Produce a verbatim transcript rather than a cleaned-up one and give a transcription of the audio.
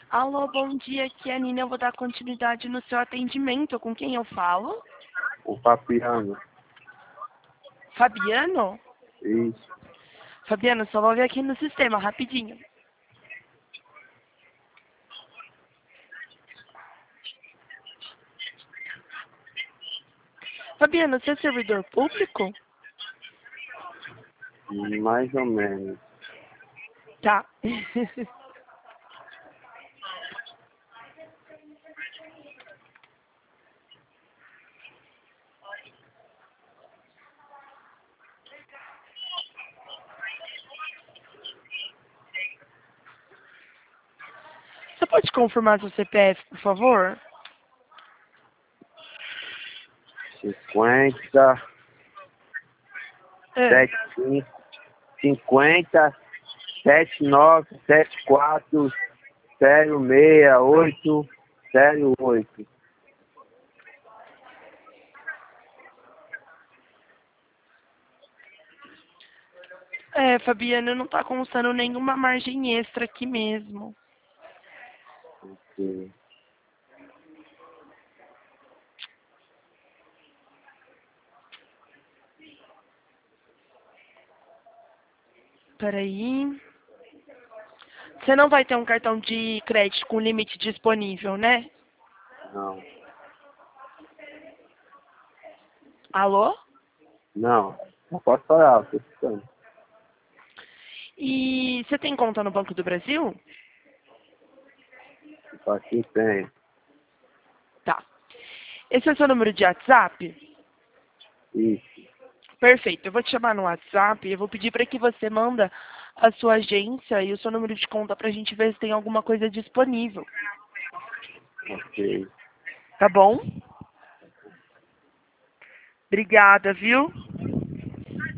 Alô, bom dia, aqui é a Nina, eu vou dar continuidade no seu atendimento. Com quem eu falo? O Fabiano. Fabiano? Isso. Fabiano, só vou ver aqui no sistema, rapidinho. Fabiano, você é servidor público? Mais ou menos. Tá. Você pode confirmar seu C P F, por favor? Cinquenta, É. sete, cinco, cinquenta, sete, nove, sete, quatro, zero, seis, oito, zero, oito. É, Fabiano, não tá constando nenhuma margem extra aqui mesmo. Ok. Peraí. Você não vai ter um cartão de crédito com limite disponível, né? Não. Alô? Não. Não posso falar, estou escutando. E você tem conta no Banco do Brasil? Assim tem. Tá. Esse é o seu número de WhatsApp? Isso. Perfeito. Eu vou te chamar no WhatsApp e eu vou pedir para que você manda a sua agência e o seu número de conta para a gente ver se tem alguma coisa disponível. Ok. Tá bom? Obrigada, viu?